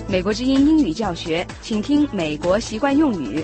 美国之音英语教学，请听美国习惯用语。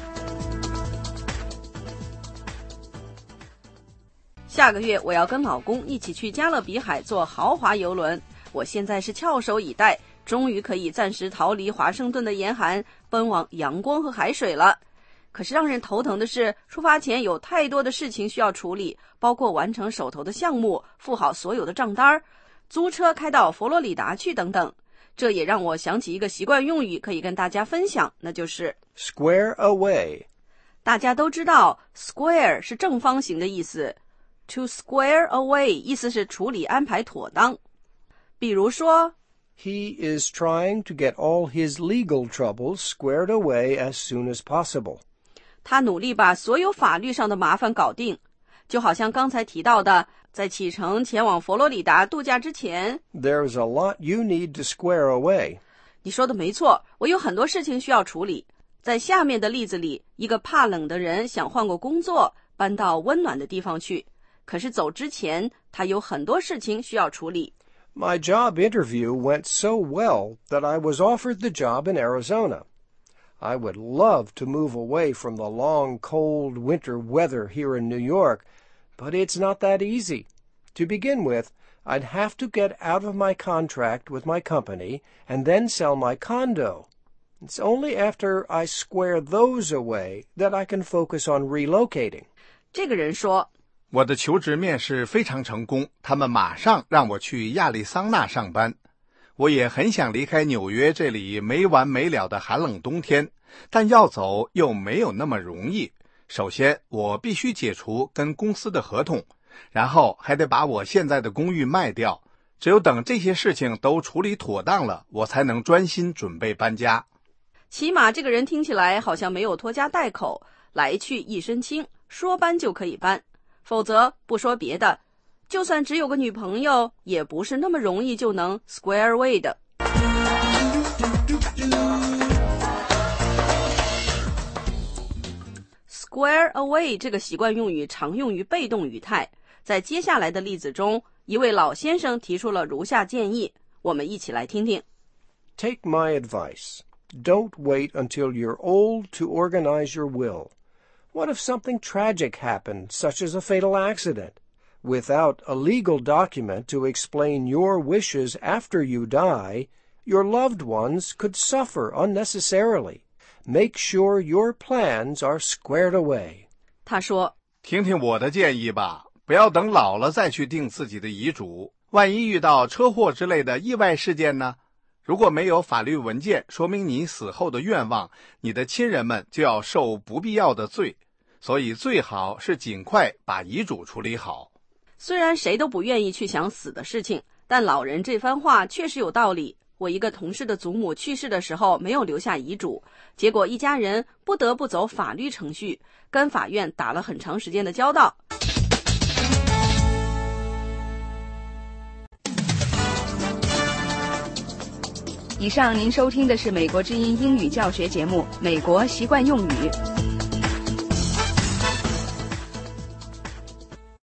下个月我要跟老公一起去加勒比海坐豪华游轮，我现在是翘首以待，终于可以暂时逃离华盛顿的严寒，奔往阳光和海水了。可是让人头疼的是，出发前有太多的事情需要处理，包括完成手头的项目，付好所有的账单，租车开到佛罗里达去等等。这也让我想起一个习惯用语可以跟大家分享，那就是 square away。 大家都知道 square 是正方形的意思， to square away 意思是处理安排妥当。比如说 He is trying to get all his legal troubles squared away as soon as possible. 他努力把所有法律上的麻烦搞定，就好像刚才提到的，在启程前往佛罗里达度假之前 There's a lot you need to square away. 你说的没错，我有很多事情需要处理。在下面的例子里，一个怕冷的人想换个工作，搬到温暖的地方去，可是走之前他有很多事情需要处理。 My job interview went so well that I was offered the job in Arizona.I would love to move away from the long, cold winter weather here in New York, but it's not that easy. To begin with, I'd have to get out of my contract with my company and then sell my condo. It's only after I square those away that I can focus on relocating. 这个人说， 我的求职面试非常成功，他们马上让我去亚利桑那上班。我也很想离开纽约这里没完没了的寒冷冬天，但要走又没有那么容易。首先，我必须解除跟公司的合同，然后还得把我现在的公寓卖掉。只有等这些事情都处理妥当了，我才能专心准备搬家。 起码这个人听起来好像没有拖家带口，来去一身轻，说搬就可以搬。否则，不说别的，就算只有个女朋友，也不是那么容易就能 square away 的。square away 这个习惯用语常用于被动语态，在接下来的例子中，一位老先生提出了如下建议，我们一起来听听。 Take my advice. Don't wait until you're old to organize your will.What if something tragic happened, such as a fatal accident? Without a legal document to explain your wishes after you die, your loved ones could suffer unnecessarily. Make sure your plans are squared away. 他说， 听听我的建议吧，不要等老了再去定自己的遗嘱，万一遇到车祸之类的意外事件呢？如果没有法律文件说明你死后的愿望，你的亲人们就要受不必要的罪，所以最好是尽快把遗嘱处理好。 虽然谁都不愿意去想死的事情，但老人这番话确实有道理。我一个同事的祖母去世的时候没有留下遗嘱，结果一家人不得不走法律程序，跟法院打了很长时间的交道。 以上您收听的是美国之音英语教学节目《美国习惯用语》。